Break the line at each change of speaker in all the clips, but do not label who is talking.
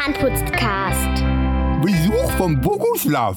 Zahnputzcast.
Besuch vom Boguslav.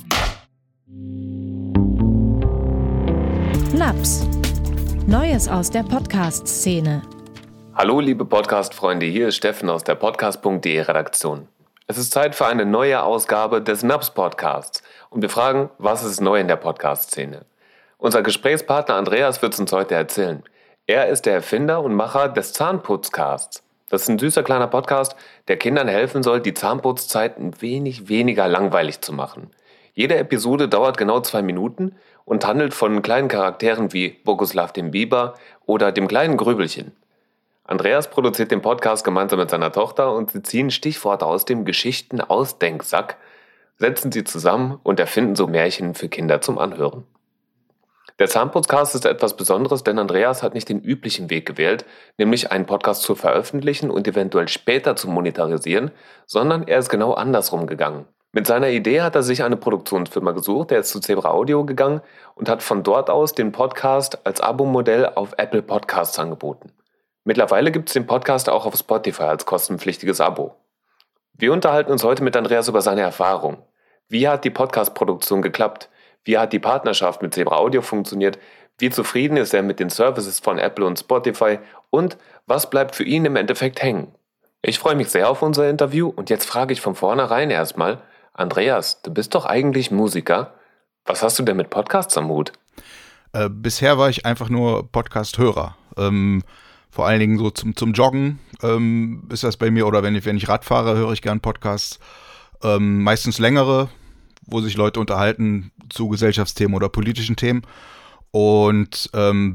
Naps. Neues aus der Podcast-Szene.
Hallo liebe Podcast-Freunde, hier ist Steffen aus der Podcast.de Redaktion. Es ist Zeit für eine neue Ausgabe des Naps-Podcasts und wir fragen, was ist neu in der Podcast-Szene? Unser Gesprächspartner Andreas wird es uns heute erzählen. Er ist der Erfinder und Macher des Zahnputzcasts. Das ist ein süßer kleiner Podcast, der Kindern helfen soll, die Zahnputzzeit ein wenig weniger langweilig zu machen. Jede Episode dauert genau 2 Minuten und handelt von kleinen Charakteren wie Boguslav dem Biber oder dem kleinen Grübelchen. Andreas produziert den Podcast gemeinsam mit seiner Tochter und sie ziehen Stichworte aus dem Geschichten-Ausdenksack, setzen sie zusammen und erfinden so Märchen für Kinder zum Anhören. Der Zahnputzcast ist etwas Besonderes, denn Andreas hat nicht den üblichen Weg gewählt, nämlich einen Podcast zu veröffentlichen und eventuell später zu monetarisieren, sondern er ist genau andersrum gegangen. Mit seiner Idee hat er sich eine Produktionsfirma gesucht, er ist zu Zebra Audio gegangen und hat von dort aus den Podcast als Abo-Modell auf Apple Podcasts angeboten. Mittlerweile gibt es den Podcast auch auf Spotify als kostenpflichtiges Abo. Wir unterhalten uns heute mit Andreas über seine Erfahrung. Wie hat die Podcast-Produktion geklappt? Wie hat die Partnerschaft mit Zebra Audio funktioniert? Wie zufrieden ist er mit den Services von Apple und Spotify? Und was bleibt für ihn im Endeffekt hängen? Ich freue mich sehr auf unser Interview und jetzt frage ich von vornherein erstmal, Andreas, du bist doch eigentlich Musiker. Was hast du denn mit Podcasts am Hut?
Bisher war ich einfach nur Podcast-Hörer. Vor allen Dingen so zum Joggen ist das bei mir, oder wenn ich Rad fahre, höre ich gern Podcasts. Meistens längere, wo sich Leute unterhalten zu Gesellschaftsthemen oder politischen Themen. Und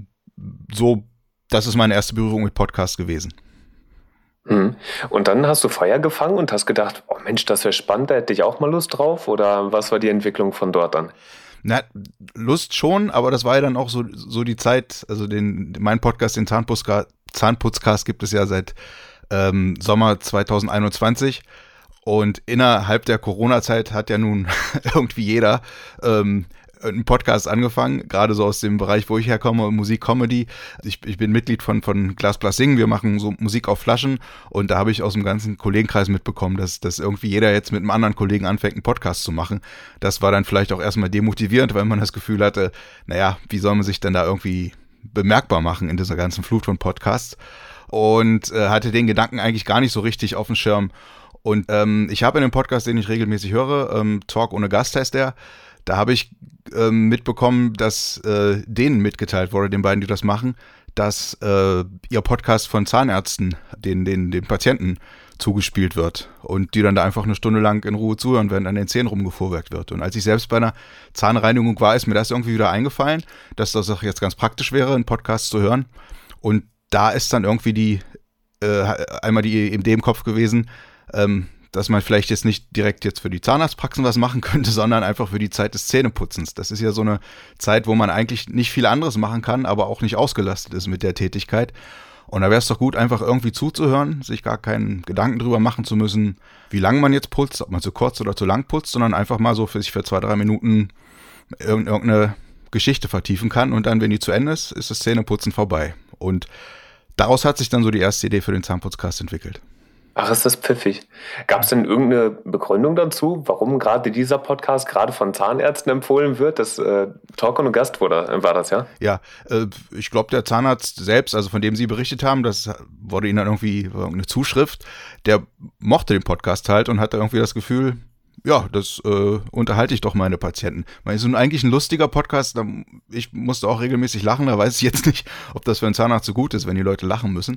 das ist meine erste Berührung mit Podcasts gewesen.
Und dann hast du Feuer gefangen und hast gedacht, oh Mensch, das wäre spannend, da hätte ich auch mal Lust drauf? Oder was war die Entwicklung von dort an?
Na, Lust schon, aber das war ja dann auch so die Zeit, also mein Podcast, den Zahnputzcast gibt es ja seit Sommer 2021. Und innerhalb der Corona-Zeit hat ja nun irgendwie jeder einen Podcast angefangen, gerade so aus dem Bereich, wo ich herkomme, Musik, Comedy. Ich bin Mitglied von Glas Plus Singen, wir machen so Musik auf Flaschen und da habe ich aus dem ganzen Kollegenkreis mitbekommen, dass irgendwie jeder jetzt mit einem anderen Kollegen anfängt, einen Podcast zu machen. Das war dann vielleicht auch erstmal demotivierend, weil man das Gefühl hatte, naja, wie soll man sich denn da irgendwie bemerkbar machen in dieser ganzen Flut von Podcasts? Und hatte den Gedanken eigentlich gar nicht so richtig auf dem Schirm. Und ich habe in dem Podcast, den ich regelmäßig höre, Talk ohne Gast heißt der, da habe ich mitbekommen, dass denen mitgeteilt wurde, den beiden, die das machen, dass ihr Podcast von Zahnärzten den Patienten zugespielt wird und die dann da einfach eine Stunde lang in Ruhe zuhören, während an den Zähnen rumgefuhrwerkt wird. Und als ich selbst bei einer Zahnreinigung war, ist mir das irgendwie wieder eingefallen, dass das auch jetzt ganz praktisch wäre, einen Podcast zu hören. Und da ist dann irgendwie einmal die Idee im Kopf gewesen, dass man vielleicht jetzt nicht direkt jetzt für die Zahnarztpraxen was machen könnte, sondern einfach für die Zeit des Zähneputzens. Das ist ja so eine Zeit, wo man eigentlich nicht viel anderes machen kann, aber auch nicht ausgelastet ist mit der Tätigkeit. Und da wäre es doch gut, einfach irgendwie zuzuhören, sich gar keinen Gedanken drüber machen zu müssen, wie lange man jetzt putzt, ob man zu kurz oder zu lang putzt, sondern einfach mal so für 2-3 Minuten irgendeine Geschichte vertiefen kann und dann, wenn die zu Ende ist das Zähneputzen vorbei. Und daraus hat sich dann so die erste Idee für den Zahnputzcast entwickelt.
Ach, ist das pfiffig. Gab es denn irgendeine Begründung dazu, warum gerade dieser Podcast gerade von Zahnärzten empfohlen wird? Das Talk ohne Gast war das, ja?
Ja, ich glaube, der Zahnarzt selbst, also von dem Sie berichtet haben, das wurde Ihnen dann irgendwie eine Zuschrift, der mochte den Podcast halt und hatte irgendwie das Gefühl, ja, das unterhalte ich doch meine Patienten. Weil es ist eigentlich ein lustiger Podcast, ich musste auch regelmäßig lachen, da weiß ich jetzt nicht, ob das für einen Zahnarzt so gut ist, wenn die Leute lachen müssen.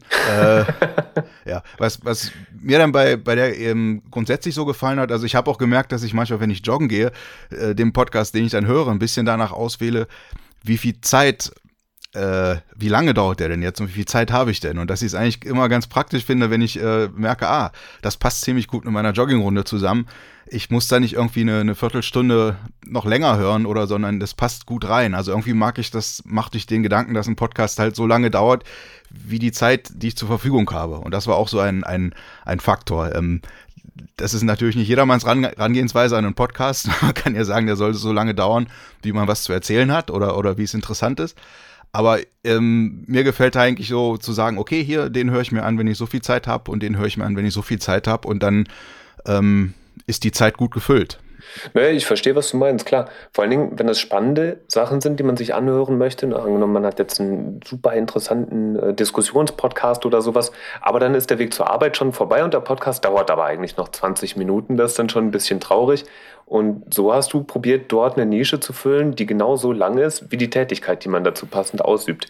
Ja, was mir dann bei der grundsätzlich so gefallen hat, also ich habe auch gemerkt, dass ich manchmal, wenn ich joggen gehe, den Podcast, den ich dann höre, ein bisschen danach auswähle, wie viel Zeit wie lange dauert der denn jetzt und wie viel Zeit habe ich denn? Und dass ich es eigentlich immer ganz praktisch finde, wenn ich merke, das passt ziemlich gut mit meiner Joggingrunde zusammen. Ich muss da nicht irgendwie eine Viertelstunde noch länger hören sondern das passt gut rein. Also irgendwie machte ich den Gedanken, dass ein Podcast halt so lange dauert, wie die Zeit, die ich zur Verfügung habe. Und das war auch so ein Faktor. Das ist natürlich nicht jedermanns Herangehensweise an einen Podcast. Man kann ja sagen, der sollte so lange dauern, wie man was zu erzählen hat oder wie es interessant ist. Aber mir gefällt eigentlich so zu sagen, okay, hier, den höre ich mir an, wenn ich so viel Zeit habe und den höre ich mir an, wenn ich so viel Zeit habe und dann ist die Zeit gut gefüllt.
Naja, ich verstehe, was du meinst, klar. Vor allen Dingen, wenn das spannende Sachen sind, die man sich anhören möchte. Angenommen, man hat jetzt einen super interessanten Diskussionspodcast oder sowas, aber dann ist der Weg zur Arbeit schon vorbei und der Podcast dauert aber eigentlich noch 20 Minuten. Das ist dann schon ein bisschen traurig. Und so hast du probiert, dort eine Nische zu füllen, die genauso lang ist, wie die Tätigkeit, die man dazu passend ausübt.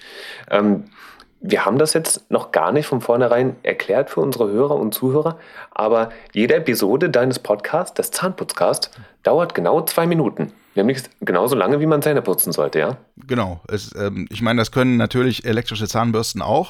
Wir haben das jetzt noch gar nicht von vornherein erklärt für unsere Hörer und Zuhörer, aber jede Episode deines Podcasts, des Zahnputzcasts, dauert genau 2 Minuten. Nämlich genauso lange, wie man Zähne putzen sollte, ja?
Genau. Ich meine, das können natürlich elektrische Zahnbürsten auch.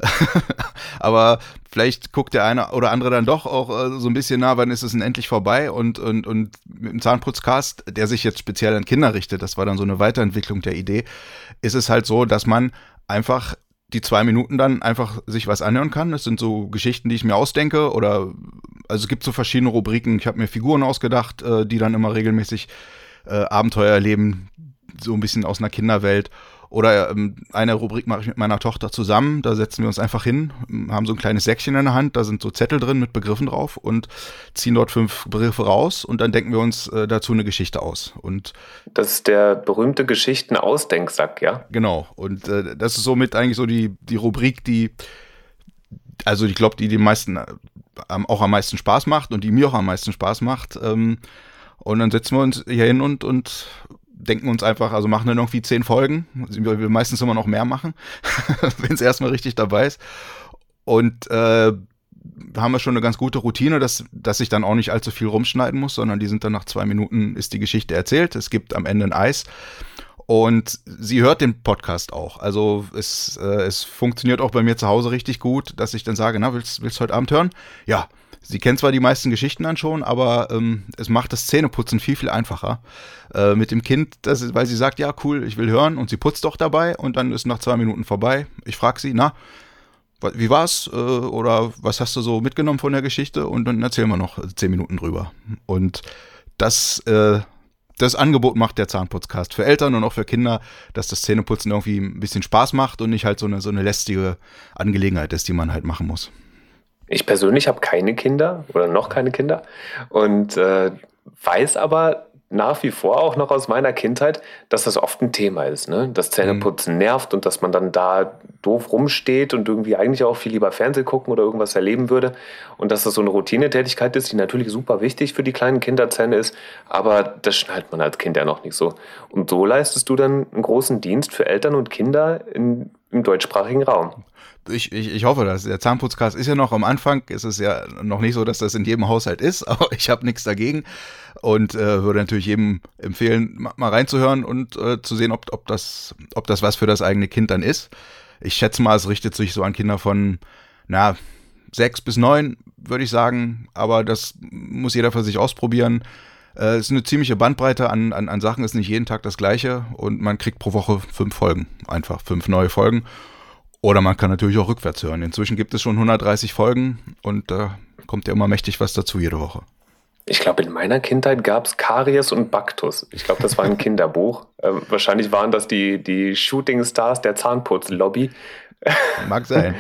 Aber vielleicht guckt der eine oder andere dann doch auch so ein bisschen wann ist es denn endlich vorbei? Und mit dem Zahnputzcast, der sich jetzt speziell an Kinder richtet, das war dann so eine Weiterentwicklung der Idee, ist es halt so, dass man einfach die 2 Minuten dann einfach sich was anhören kann. Das sind so Geschichten, die ich mir ausdenke also es gibt so verschiedene Rubriken. Ich habe mir Figuren ausgedacht, die dann immer regelmäßig Abenteuer erleben, so ein bisschen aus einer Kinderwelt. Oder eine Rubrik mache ich mit meiner Tochter zusammen, da setzen wir uns einfach hin, haben so ein kleines Säckchen in der Hand, da sind so Zettel drin mit Begriffen drauf und ziehen dort 5 Begriffe raus und dann denken wir uns dazu eine Geschichte aus. Und
das ist der berühmte Geschichten-Ausdenksack, ja?
Genau, und das ist somit eigentlich so die Rubrik, ich glaube, die den meisten auch am meisten Spaß macht und die mir auch am meisten Spaß macht. Und dann setzen wir uns hier hin und denken uns einfach, also machen dann irgendwie 10 Folgen. Wir will meistens immer noch mehr machen, wenn es erstmal richtig dabei ist. Und haben wir schon eine ganz gute Routine, dass ich dann auch nicht allzu viel rumschneiden muss, sondern die sind dann nach 2 Minuten ist die Geschichte erzählt. Es gibt am Ende ein Eis. Und sie hört den Podcast auch. Also es funktioniert auch bei mir zu Hause richtig gut, dass ich dann sage, na, willst du heute Abend hören? Ja. Sie kennt zwar die meisten Geschichten dann schon, aber es macht das Zähneputzen viel, viel einfacher. Mit dem Kind, weil sie sagt, ja cool, ich will hören und sie putzt doch dabei und dann ist nach 2 Minuten vorbei. Ich frage sie, na, wie war's? Oder was hast du so mitgenommen von der Geschichte? Und dann erzählen wir noch 10 Minuten drüber. Und das Angebot macht der Zahnputzcast für Eltern und auch für Kinder, dass das Zähneputzen irgendwie ein bisschen Spaß macht und nicht halt so eine lästige Angelegenheit ist, die man halt machen muss.
Ich persönlich habe keine Kinder oder noch keine Kinder und weiß aber nach wie vor auch noch aus meiner Kindheit, dass das oft ein Thema ist, ne? Dass Zähneputzen nervt und dass man dann da doof rumsteht und irgendwie eigentlich auch viel lieber Fernsehen gucken oder irgendwas erleben würde und dass das so eine Routinetätigkeit ist, die natürlich super wichtig für die kleinen Kinderzähne ist, aber das schnallt man als Kind ja noch nicht so. Und so leistest du dann einen großen Dienst für Eltern und Kinder im deutschsprachigen Raum.
Ich hoffe das. Der Zahnputzcast ist ja noch am Anfang. Es ist ja noch nicht so, dass das in jedem Haushalt ist, aber ich habe nichts dagegen und würde natürlich jedem empfehlen, mal reinzuhören und zu sehen, ob das was für das eigene Kind dann ist. Ich schätze mal, es richtet sich so an Kinder von 6 bis 9, würde ich sagen, aber das muss jeder für sich ausprobieren. Es ist eine ziemliche Bandbreite an Sachen, ist nicht jeden Tag das Gleiche und man kriegt pro Woche 5 Folgen, einfach 5 neue Folgen. Oder man kann natürlich auch rückwärts hören. Inzwischen gibt es schon 130 Folgen und da kommt ja immer mächtig was dazu jede Woche.
Ich glaube, in meiner Kindheit gab es Karies und Baktus. Ich glaube, das war ein Kinderbuch. Wahrscheinlich waren das die Shooting Stars der Zahnputzlobby.
Mag sein.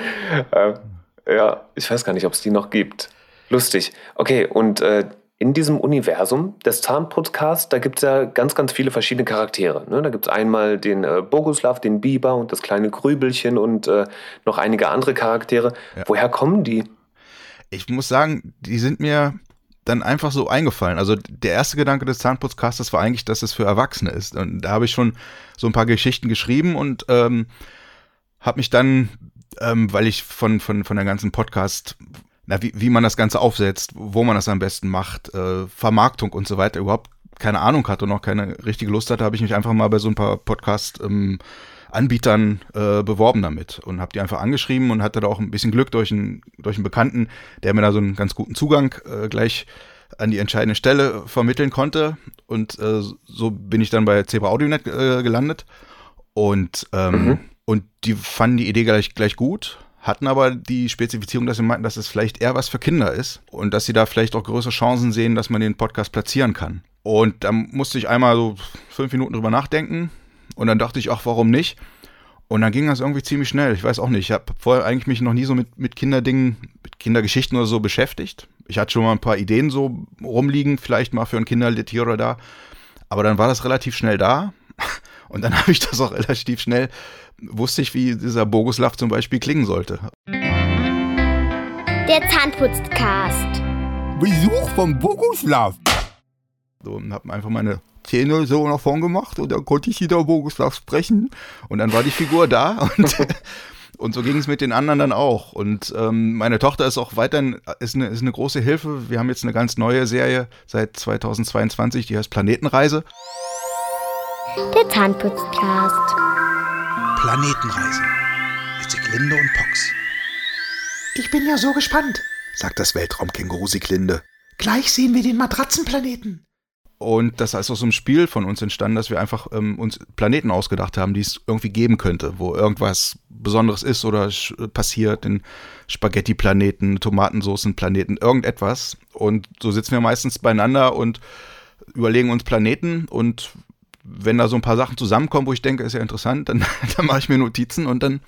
Ja, ich weiß gar nicht, ob es die noch gibt. Lustig. Okay, und in diesem Universum des Zahnputzcasts, da gibt es ja ganz, ganz viele verschiedene Charaktere. Ne? Da gibt es einmal den Boguslav, den Biber und das kleine Grübelchen und noch einige andere Charaktere. Ja. Woher kommen die?
Ich muss sagen, die sind mir dann einfach so eingefallen. Also der erste Gedanke des Zahnputzcastes war eigentlich, dass es für Erwachsene ist. Und da habe ich schon so ein paar Geschichten geschrieben und habe mich dann, weil ich von der ganzen Podcast, wie man das Ganze aufsetzt, wo man das am besten macht, Vermarktung und so weiter, überhaupt keine Ahnung hatte und auch keine richtige Lust hatte, habe ich mich einfach mal bei so ein paar Podcast-Anbietern beworben damit und habe die einfach angeschrieben und hatte da auch ein bisschen Glück durch einen Bekannten, der mir da so einen ganz guten Zugang gleich an die entscheidende Stelle vermitteln konnte und so bin ich dann bei Zebra AudioNet gelandet und die fanden die Idee gleich gut, hatten aber die Spezifizierung, dass sie meinten, dass es vielleicht eher was für Kinder ist und dass sie da vielleicht auch größere Chancen sehen, dass man den Podcast platzieren kann. Und da musste ich einmal so 5 Minuten drüber nachdenken und dann dachte ich, ach, warum nicht? Und dann ging das irgendwie ziemlich schnell. Ich weiß auch nicht, ich habe vorher eigentlich mich noch nie so mit Kinderdingen, mit Kindergeschichten oder so beschäftigt. Ich hatte schon mal ein paar Ideen so rumliegen, vielleicht mal für ein Kinderlied hier oder da. Aber dann war das relativ schnell da. Und dann habe ich das auch relativ schnell, wusste ich, wie dieser Boguslav zum Beispiel klingen sollte.
Der Zahnputzcast.
Besuch vom Boguslav.
So, und habe einfach meine Zähne so nach vorn gemacht und dann konnte ich wieder Boguslav sprechen. Und dann war die Figur da und so ging es mit den anderen dann auch. Und meine Tochter ist auch weiterhin, ist eine große Hilfe. Wir haben jetzt eine ganz neue Serie seit 2022, die heißt Planetenreise.
Der Zahnputzcast.
Planetenreise mit Sieglinde und Pox. Ich bin ja so gespannt,
Sagt das Weltraumkänguru Sieglinde.
Gleich sehen wir den Matratzenplaneten.
Und das ist aus so einem Spiel von uns entstanden, dass wir einfach uns Planeten ausgedacht haben, die es irgendwie geben könnte, wo irgendwas Besonderes ist oder passiert, den Spaghetti-Planeten, Tomatensoßen-Planeten, irgendetwas. Und so sitzen wir meistens beieinander und überlegen uns Planeten, und wenn da so ein paar Sachen zusammenkommen, wo ich denke, ist ja interessant, dann mache ich mir Notizen und dann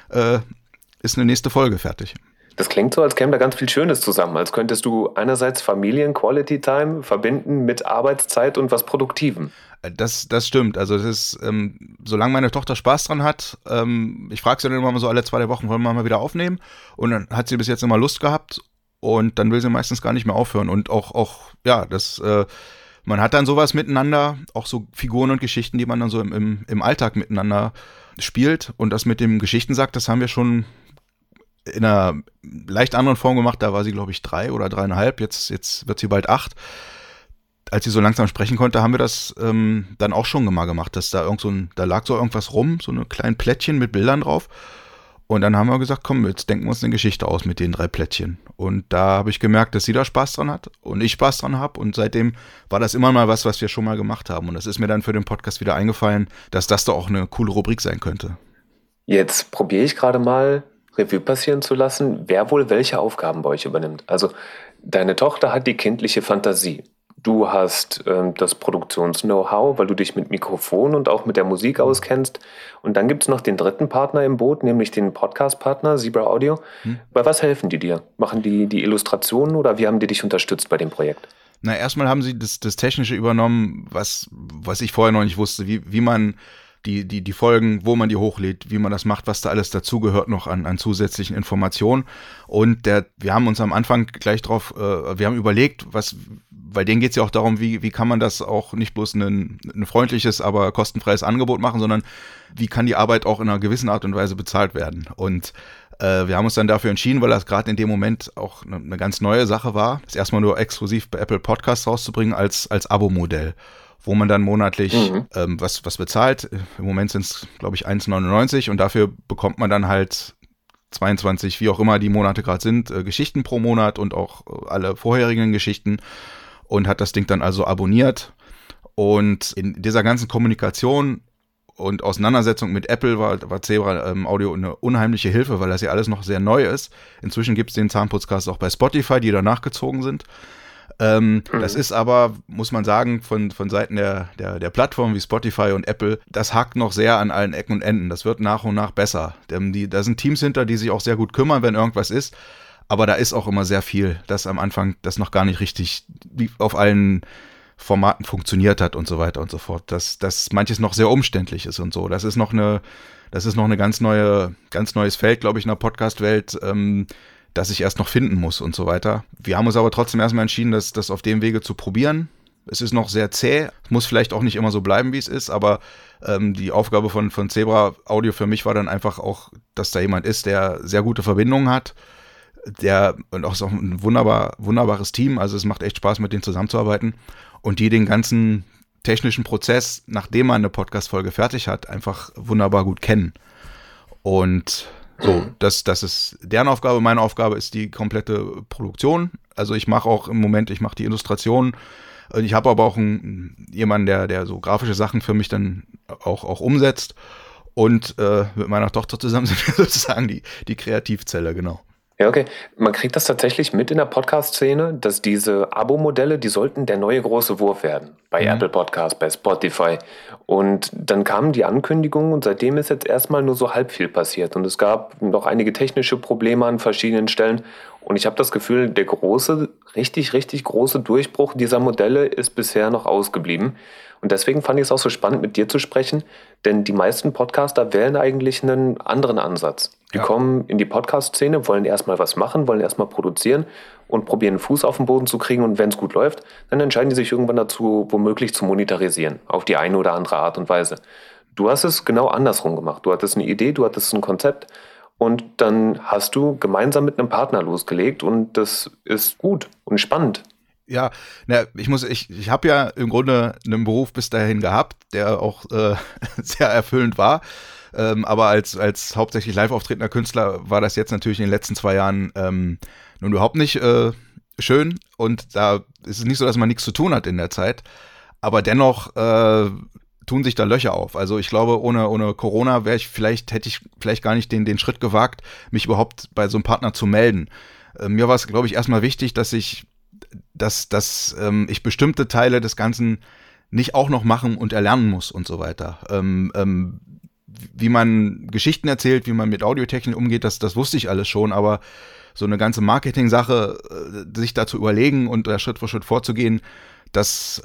ist eine nächste Folge fertig.
Das klingt so, als käme da ganz viel Schönes zusammen, als könntest du einerseits Familien-Quality-Time verbinden mit Arbeitszeit und was Produktivem.
Das stimmt. Also das ist, solange meine Tochter Spaß dran hat, ich frage sie dann immer so alle 2 Wochen, wollen wir mal wieder aufnehmen? Und dann hat sie bis jetzt immer Lust gehabt und dann will sie meistens gar nicht mehr aufhören. Und auch man hat dann sowas miteinander, auch so Figuren und Geschichten, die man dann so im Alltag miteinander spielt. Und das mit dem Geschichtensack, das haben wir schon in einer leicht anderen Form gemacht. Da war sie, glaube ich, 3 oder 3,5. Jetzt wird sie bald 8. Als sie so langsam sprechen konnte, haben wir das dann auch schon mal gemacht, dass da da lag so irgendwas rum, so ein kleines Plättchen mit Bildern drauf. Und dann haben wir gesagt, komm, jetzt denken wir uns eine Geschichte aus mit den 3 Plättchen. Und da habe ich gemerkt, dass sie da Spaß dran hat und ich Spaß dran habe. Und seitdem war das immer mal was wir schon mal gemacht haben. Und es ist mir dann für den Podcast wieder eingefallen, dass das doch auch eine coole Rubrik sein könnte.
Jetzt probiere ich gerade mal Revue passieren zu lassen, wer wohl welche Aufgaben bei euch übernimmt. Also deine Tochter hat die kindliche Fantasie. Du hast das Produktions-Know-how, weil du dich mit Mikrofon und auch mit der Musik auskennst. Und dann gibt es noch den dritten Partner im Boot, nämlich den Podcast-Partner Zebra Audio. Bei was helfen die dir? Machen die Illustrationen oder wie haben die dich unterstützt bei dem Projekt?
Na, erstmal haben sie das Technische übernommen, was ich vorher noch nicht wusste, wie man die Folgen, wo man die hochlädt, wie man das macht, was da alles dazugehört noch an zusätzlichen Informationen. Und wir haben uns am Anfang gleich wir haben überlegt, weil denen geht es ja auch darum, wie kann man das auch nicht bloß ein freundliches, aber kostenfreies Angebot machen, sondern wie kann die Arbeit auch in einer gewissen Art und Weise bezahlt werden. Und wir haben uns dann dafür entschieden, weil das gerade in dem Moment auch eine ganz neue Sache war, das erstmal nur exklusiv bei Apple Podcasts rauszubringen als Abo-Modell, wo man dann monatlich was bezahlt. Im Moment sind es, glaube ich, 1,99 und dafür bekommt man dann halt 22, wie auch immer die Monate gerade sind, Geschichten pro Monat und auch alle vorherigen Geschichten und hat das Ding dann also abonniert. Und in dieser ganzen Kommunikation und Auseinandersetzung mit Apple war Zebra Audio eine unheimliche Hilfe, weil das ja alles noch sehr neu ist. Inzwischen gibt es den Zahnputzcast auch bei Spotify, die danach gezogen sind. Das ist aber, muss man sagen, von Seiten der Plattformen wie Spotify und Apple, das hakt noch sehr an allen Ecken und Enden. Das wird nach und nach besser. Da sind Teams hinter, die sich auch sehr gut kümmern, wenn irgendwas ist. Aber da ist auch immer sehr viel, das am Anfang das noch gar nicht richtig auf allen Formaten funktioniert hat und so weiter und so fort. Dass manches noch sehr umständlich ist und so. Das ist noch eine ganz neues Feld, glaube ich, in der Podcast-Welt, das ich erst noch finden muss und so weiter. Wir haben uns aber trotzdem erstmal entschieden, das auf dem Wege zu probieren. Es ist noch sehr zäh, muss vielleicht auch nicht immer so bleiben, wie es ist, aber die Aufgabe von Zebra Audio für mich war dann einfach auch, dass da jemand ist, der sehr gute Verbindungen hat, und auch so ein wunderbares Team, also es macht echt Spaß, mit denen zusammenzuarbeiten und die den ganzen technischen Prozess, nachdem man eine Podcast-Folge fertig hat, einfach wunderbar gut kennen. Und so, das ist deren Aufgabe. Meine Aufgabe ist die komplette Produktion. Also ich mache die Illustration. Ich habe aber auch jemanden, der so grafische Sachen für mich dann auch umsetzt. Und mit meiner Tochter zusammen sind wir sozusagen die Kreativzelle, genau.
Ja, okay. Man kriegt das tatsächlich mit in der Podcast-Szene, dass diese Abo-Modelle, die sollten der neue große Wurf werden. Bei Apple Podcasts, bei Spotify. Und dann kamen die Ankündigungen und seitdem ist jetzt erstmal nur so halb viel passiert. Und es gab noch einige technische Probleme an verschiedenen Stellen. Und ich habe das Gefühl, der große, richtig, richtig große Durchbruch dieser Modelle ist bisher noch ausgeblieben. Und deswegen fand ich es auch so spannend, mit dir zu sprechen, denn die meisten Podcaster wählen eigentlich einen anderen Ansatz. Die kommen in die Podcast-Szene, wollen erstmal was machen, wollen erstmal produzieren und probieren einen Fuß auf den Boden zu kriegen. Und wenn es gut läuft, dann entscheiden die sich irgendwann dazu, womöglich zu monetarisieren, auf die eine oder andere Art und Weise. Du hast es genau andersrum gemacht. Du hattest eine Idee, du hattest ein Konzept und dann hast du gemeinsam mit einem Partner losgelegt und das ist gut und spannend.
Ja, ich habe ja im Grunde einen Beruf bis dahin gehabt, der auch sehr erfüllend war. Aber als hauptsächlich live auftretender Künstler war das jetzt natürlich in den letzten 2 Jahren nun überhaupt nicht schön. Und da ist es nicht so, dass man nichts zu tun hat in der Zeit. Aber dennoch tun sich da Löcher auf. Also ich glaube, ohne Corona hätte ich vielleicht gar nicht den Schritt gewagt, mich überhaupt bei so einem Partner zu melden. Mir war es, glaube ich, erstmal wichtig, dass ich bestimmte Teile des Ganzen nicht auch noch machen und erlernen muss und so weiter. Wie man Geschichten erzählt, wie man mit Audiotechnik umgeht, das wusste ich alles schon, aber so eine ganze Marketing-Sache, sich da zu überlegen und da Schritt für Schritt vorzugehen, das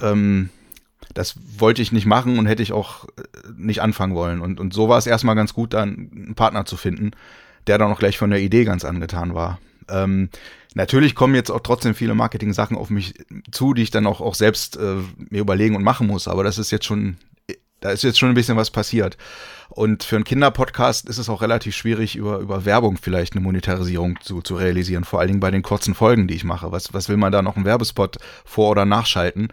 wollte ich nicht machen und hätte ich auch nicht anfangen wollen. Und so war es erstmal ganz gut, dann einen Partner zu finden, der dann auch gleich von der Idee ganz angetan war. Natürlich kommen jetzt auch trotzdem viele Marketing-Sachen auf mich zu, die ich dann auch selbst mir überlegen und machen muss, aber da ist jetzt schon ein bisschen was passiert. Und für einen Kinderpodcast ist es auch relativ schwierig, über Werbung vielleicht eine Monetarisierung zu realisieren, vor allen Dingen bei den kurzen Folgen, die ich mache. Was will man da noch einen Werbespot vor- oder nachschalten,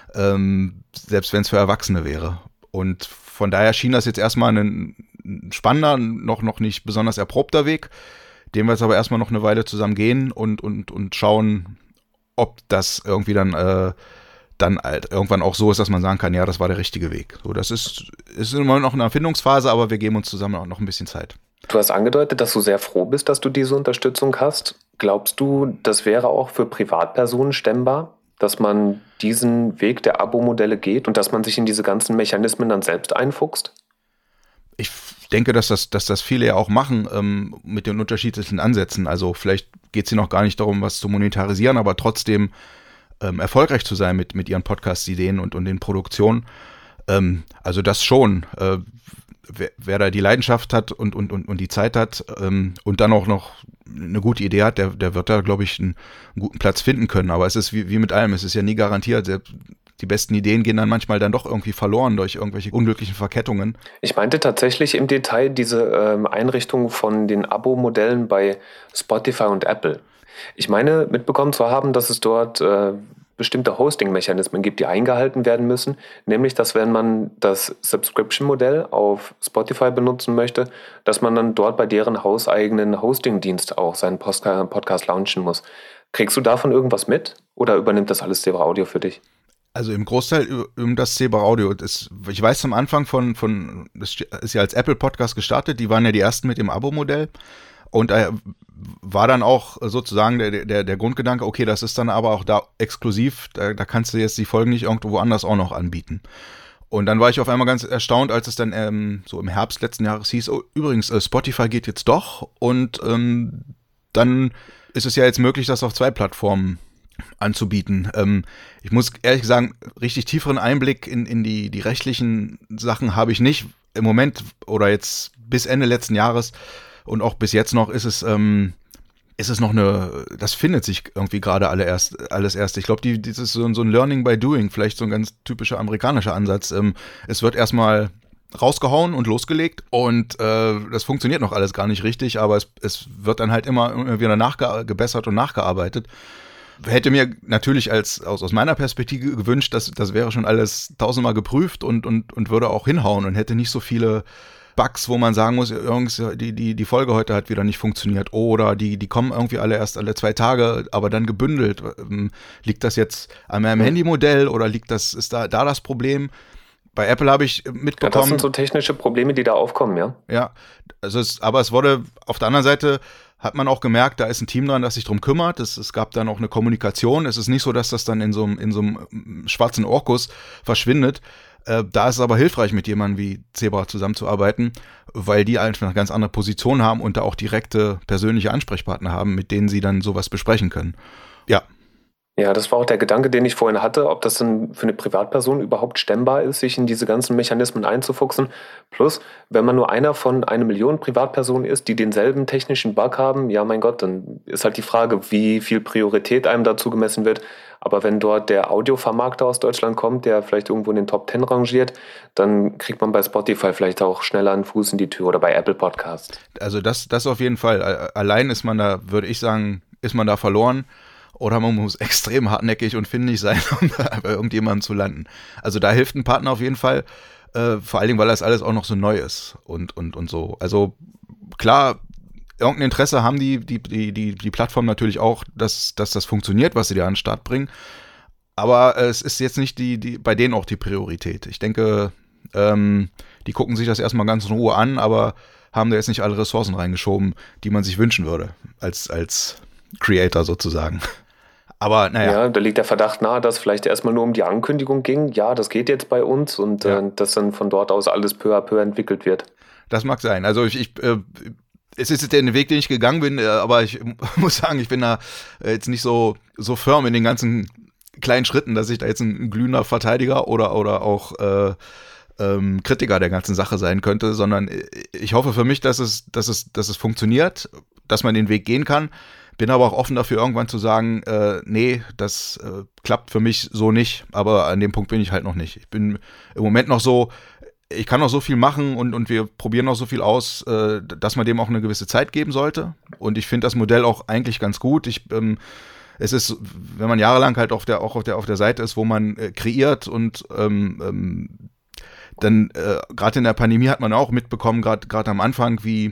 selbst wenn es für Erwachsene wäre. Und von daher schien das jetzt erstmal ein spannender, noch nicht besonders erprobter Weg, den wir jetzt aber erstmal noch eine Weile zusammen gehen und schauen, ob das irgendwie dann halt irgendwann auch so ist, dass man sagen kann, ja, das war der richtige Weg. So, das ist immer noch eine Erfindungsphase, aber wir geben uns zusammen auch noch ein bisschen Zeit.
Du hast angedeutet, dass du sehr froh bist, dass du diese Unterstützung hast. Glaubst du, das wäre auch für Privatpersonen stemmbar, dass man diesen Weg der Abo-Modelle geht und dass man sich in diese ganzen Mechanismen dann selbst einfuchst?
Ich denke, dass das viele ja auch machen, mit den unterschiedlichen Ansätzen. Also vielleicht geht es hier noch gar nicht darum, was zu monetarisieren, aber trotzdem erfolgreich zu sein mit ihren Podcast-Ideen und den Produktionen. Also das schon. Wer da die Leidenschaft hat und die Zeit hat und dann auch noch eine gute Idee hat, der wird da, glaube ich, einen guten Platz finden können. Aber es ist wie mit allem, es ist ja nie garantiert. Die besten Ideen gehen dann manchmal dann doch irgendwie verloren durch irgendwelche unglücklichen Verkettungen. Ich meinte tatsächlich im Detail diese Einrichtung von den Abo-Modellen bei Spotify und Apple. Ich meine, mitbekommen zu haben, dass es dort bestimmte Hosting-Mechanismen gibt, die eingehalten werden müssen. Nämlich, dass wenn man das Subscription-Modell auf Spotify benutzen möchte, dass man dann dort bei deren hauseigenen Hosting-Dienst auch seinen Podcast launchen muss. Kriegst du davon irgendwas mit? Oder übernimmt das alles Zebra Audio für dich? Also im Großteil das Zebra Audio. Ich weiß am Anfang das ist ja als Apple-Podcast gestartet, die waren ja die ersten mit dem Abo-Modell. Und da war dann auch sozusagen der Grundgedanke, okay, das ist dann aber auch da exklusiv, da kannst du jetzt die Folgen nicht irgendwo anders auch noch anbieten. Und dann war ich auf einmal ganz erstaunt, als es dann so im Herbst letzten Jahres hieß, oh, übrigens, Spotify geht jetzt doch. Und dann ist es ja jetzt möglich, das auf 2 Plattformen anzubieten. Ich muss ehrlich sagen, richtig tieferen Einblick in die rechtlichen Sachen habe ich nicht. Im Moment oder jetzt bis Ende letzten Jahres und auch bis jetzt noch ist es noch das findet sich irgendwie gerade alles erst. Ich glaube, das ist so ein Learning by Doing, vielleicht so ein ganz typischer amerikanischer Ansatz. Es wird erstmal rausgehauen und losgelegt und das funktioniert noch alles gar nicht richtig, aber es wird dann halt immer wieder nachgebessert und nachgearbeitet. Hätte mir natürlich aus meiner Perspektive gewünscht, dass das wäre schon alles 1000-mal geprüft und würde auch hinhauen und hätte nicht so viele Bugs, wo man sagen muss, die Folge heute hat wieder nicht funktioniert oder die kommen irgendwie erst alle 2 Tage, aber dann gebündelt. Liegt das jetzt an meinem Handymodell oder ist da das Problem? Bei Apple habe ich mitbekommen. Das sind so technische Probleme, die da aufkommen, ja? Ja, aber es wurde auf der anderen Seite hat man auch gemerkt, da ist ein Team dran, das sich drum kümmert. Es gab dann auch eine Kommunikation. Es ist nicht so, dass das dann in so einem schwarzen Orkus verschwindet. Da ist es aber hilfreich, mit jemandem wie Zebra zusammenzuarbeiten, weil die einfach eine ganz andere Position haben und da auch direkte persönliche Ansprechpartner haben, mit denen sie dann sowas besprechen können. Ja.
Ja, das war auch der Gedanke, den ich vorhin hatte, ob das dann für eine Privatperson überhaupt stemmbar ist, sich in diese ganzen Mechanismen einzufuchsen. Plus, wenn man nur einer von 1 Million Privatpersonen ist, die denselben technischen Bug haben, ja mein Gott, dann ist halt die Frage, wie viel Priorität einem dazu gemessen wird. Aber wenn dort der Audiovermarkter aus Deutschland kommt, der vielleicht irgendwo in den Top 10 rangiert, dann kriegt man bei Spotify vielleicht auch schneller einen Fuß in die Tür oder bei Apple Podcasts.
Also das auf jeden Fall. Allein ist man da, würde ich sagen, ist man da verloren. Oder man muss extrem hartnäckig und findig sein, um bei irgendjemandem zu landen. Also da hilft ein Partner auf jeden Fall, vor allen Dingen, weil das alles auch noch so neu ist und so. Also klar, irgendein Interesse haben die Plattform natürlich auch, dass das funktioniert, was sie da an den Start bringen. Aber es ist jetzt nicht bei denen auch die Priorität. Ich denke, die gucken sich das erstmal ganz in Ruhe an, aber haben da jetzt nicht alle Ressourcen reingeschoben, die man sich wünschen würde, als Creator sozusagen. Aber naja.
Ja, da liegt der Verdacht nahe, dass vielleicht erstmal nur um die Ankündigung ging, ja, das geht jetzt bei uns und dass dann von dort aus alles peu à peu entwickelt wird.
Das mag sein. Also es ist jetzt der Weg, den ich gegangen bin, aber ich muss sagen, ich bin da jetzt nicht so firm in den ganzen kleinen Schritten, dass ich da jetzt ein glühender Verteidiger oder auch Kritiker der ganzen Sache sein könnte, sondern ich hoffe für mich, dass es funktioniert, dass man den Weg gehen kann. Bin aber auch offen dafür, irgendwann zu sagen, nee, das klappt für mich so nicht, aber an dem Punkt bin ich halt noch nicht. Ich bin im Moment noch so, ich kann noch so viel machen und wir probieren noch so viel aus, dass man dem auch eine gewisse Zeit geben sollte. Und ich finde das Modell auch eigentlich ganz gut. Es ist, wenn man jahrelang halt auf der Seite ist, wo man kreiert und dann gerade in der Pandemie hat man auch mitbekommen, gerade am Anfang, wie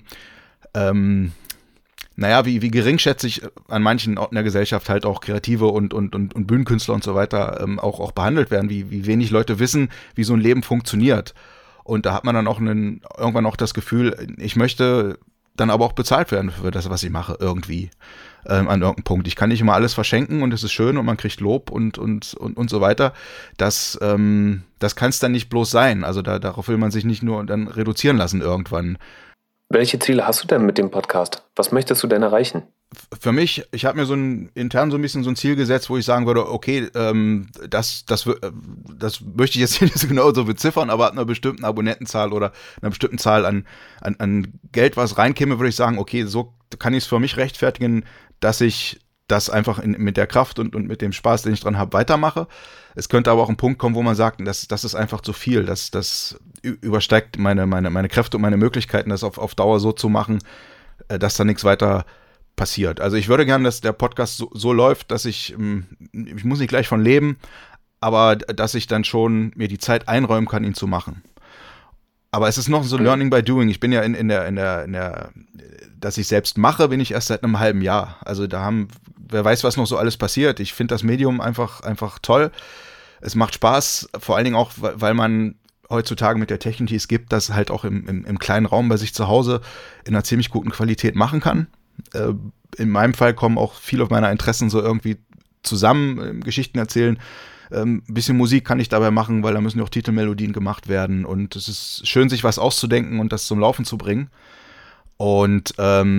geringschätzig an manchen Orten der Gesellschaft halt auch Kreative und Bühnenkünstler und so weiter auch behandelt werden, wie wenig Leute wissen, wie so ein Leben funktioniert. Und da hat man dann auch irgendwann auch das Gefühl, ich möchte dann aber auch bezahlt werden für das, was ich mache, irgendwie an irgendeinem Punkt. Ich kann nicht immer alles verschenken und es ist schön und man kriegt Lob und so weiter. Das kann es dann nicht bloß sein. Also darauf will man sich nicht nur dann reduzieren lassen irgendwann.
Welche Ziele hast du denn mit dem Podcast? Was möchtest du denn erreichen?
Für mich, ich habe mir intern so ein bisschen so ein Ziel gesetzt, wo ich sagen würde, okay, das möchte ich jetzt hier nicht so genau so beziffern, aber ab einer bestimmten Abonnentenzahl oder einer bestimmten Zahl an Geld, was reinkäme, würde ich sagen, okay, so kann ich es für mich rechtfertigen, dass ich das einfach mit der Kraft und mit dem Spaß, den ich dran habe, weitermache. Es könnte aber auch ein Punkt kommen, wo man sagt, das ist einfach zu viel, das übersteigt meine Kräfte und meine Möglichkeiten, das auf Dauer so zu machen, dass da nichts weiter passiert. Also ich würde gerne, dass der Podcast so läuft, dass ich muss nicht gleich von leben, aber dass ich dann schon mir die Zeit einräumen kann, ihn zu machen. Aber es ist noch so Learning by Doing. Ich bin ja in der dass ich selbst mache, bin ich erst seit einem halben Jahr. Also wer weiß, was noch so alles passiert. Ich finde das Medium einfach toll. Es macht Spaß, vor allen Dingen auch, weil man heutzutage mit der Technik, die es gibt, das halt auch im kleinen Raum bei sich zu Hause in einer ziemlich guten Qualität machen kann. In meinem Fall kommen auch viele meiner Interessen so irgendwie zusammen, Geschichten erzählen. Ein bisschen Musik kann ich dabei machen, weil da müssen ja auch Titelmelodien gemacht werden und es ist schön, sich was auszudenken und das zum Laufen zu bringen. Und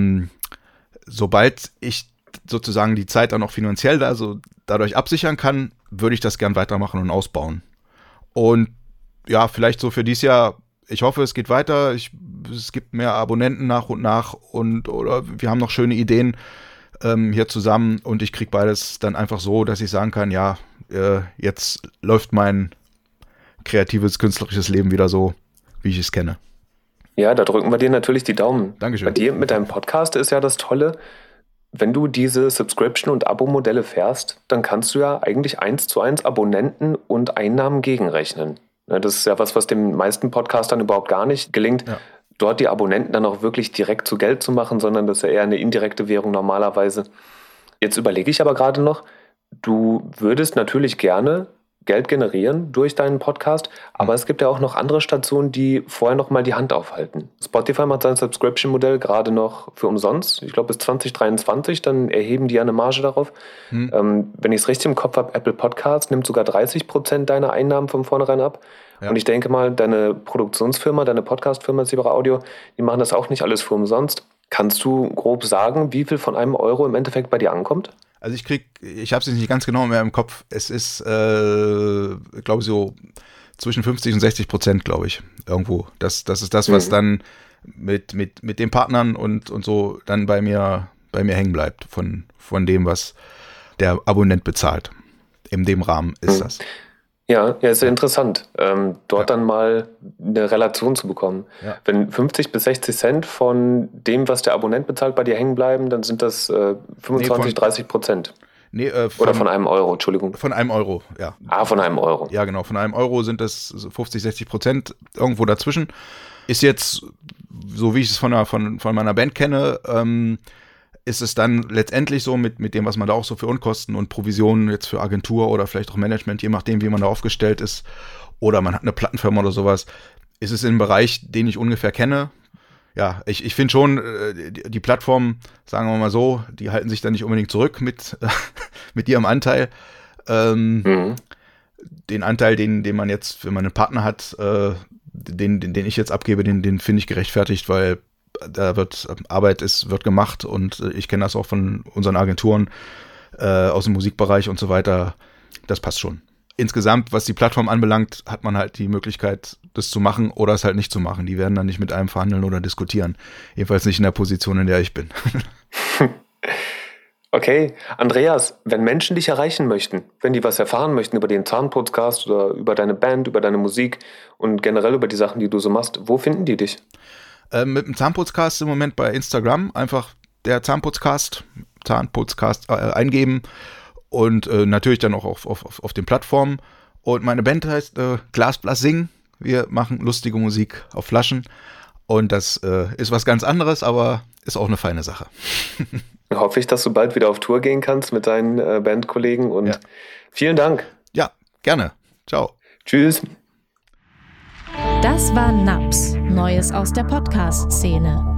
sobald ich sozusagen die Zeit dann auch finanziell dadurch absichern kann, würde ich das gern weitermachen und ausbauen. Und ja, vielleicht so für dieses Jahr, ich hoffe, es geht weiter, es gibt mehr Abonnenten nach und nach oder wir haben noch schöne Ideen hier zusammen und ich kriege beides dann einfach so, dass ich sagen kann, ja, jetzt läuft mein kreatives, künstlerisches Leben wieder so, wie ich es kenne.
Ja, da drücken wir dir natürlich die Daumen.
Dankeschön.
Bei dir mit deinem Podcast ist ja das Tolle, wenn du diese Subscription- und Abo-Modelle fährst, dann kannst du ja eigentlich 1:1 Abonnenten und Einnahmen gegenrechnen. Das ist ja was den meisten Podcastern überhaupt gar nicht gelingt, dort die Abonnenten dann auch wirklich direkt zu Geld zu machen, sondern das ist ja eher eine indirekte Währung normalerweise. Jetzt überlege ich aber gerade noch, du würdest natürlich gerne Geld generieren durch deinen Podcast, aber es gibt ja auch noch andere Stationen, die vorher noch mal die Hand aufhalten. Spotify macht sein Subscription-Modell gerade noch für umsonst. Ich glaube bis 2023, dann erheben die eine Marge darauf. Wenn ich es richtig im Kopf habe, Apple Podcasts nimmt sogar 30% deiner Einnahmen von vornherein ab. Ja. Und ich denke mal, deine Produktionsfirma, deine Podcastfirma Zebra Audio, die machen das auch nicht alles für umsonst. Kannst du grob sagen, wie viel von einem Euro im Endeffekt bei dir ankommt?
Also ich habe es nicht ganz genau mehr im Kopf. Es ist, glaube ich, so zwischen 50 und 60%, glaube ich, irgendwo. Das ist das, was dann mit den Partnern und so dann bei mir hängen bleibt von dem, was der Abonnent bezahlt. In dem Rahmen ist das.
Ja, ist ja interessant, dort dann mal eine Relation zu bekommen. Ja. Wenn 50 bis 60 Cent von dem, was der Abonnent bezahlt, bei dir hängen bleiben, dann sind das 25-30%. Oder von einem Euro, Entschuldigung.
Von einem Euro, ja.
Von einem Euro.
Ja, genau, von einem Euro sind das 50-60%, irgendwo dazwischen. Ist jetzt, so wie ich es von meiner Band kenne, ist es dann letztendlich so mit dem, was man da auch so für Unkosten und Provisionen jetzt für Agentur oder vielleicht auch Management, je nachdem, wie man da aufgestellt ist, oder man hat eine Plattenfirma oder sowas, ist es in einem Bereich, den ich ungefähr kenne. Ja, ich finde schon, die Plattformen, sagen wir mal so, die halten sich da nicht unbedingt zurück mit ihrem Anteil. Den Anteil, den man jetzt, wenn man einen Partner hat, den ich jetzt abgebe, den finde ich gerechtfertigt, weil da wird gemacht und ich kenne das auch von unseren Agenturen aus dem Musikbereich und so weiter. Das passt schon. Insgesamt, was die Plattform anbelangt, hat man halt die Möglichkeit, das zu machen oder es halt nicht zu machen. Die werden dann nicht mit einem verhandeln oder diskutieren. Jedenfalls nicht in der Position, in der ich bin.
Okay, Andreas, wenn Menschen dich erreichen möchten, wenn die was erfahren möchten über den Zahnpodcast oder über deine Band, über deine Musik und generell über die Sachen, die du so machst, wo finden die dich?
Mit dem Zahnpodcast im Moment bei Instagram einfach der Zahnpodcast eingeben und natürlich dann auch auf den Plattformen. Und meine Band heißt Glasblas Singen. Wir machen lustige Musik auf Flaschen und das ist was ganz anderes, aber ist auch eine feine Sache.
Hoffe ich, dass du bald wieder auf Tour gehen kannst mit deinen Bandkollegen und vielen Dank.
Ja, gerne. Ciao.
Tschüss.
Das war NAPS, Neues aus der Podcast-Szene.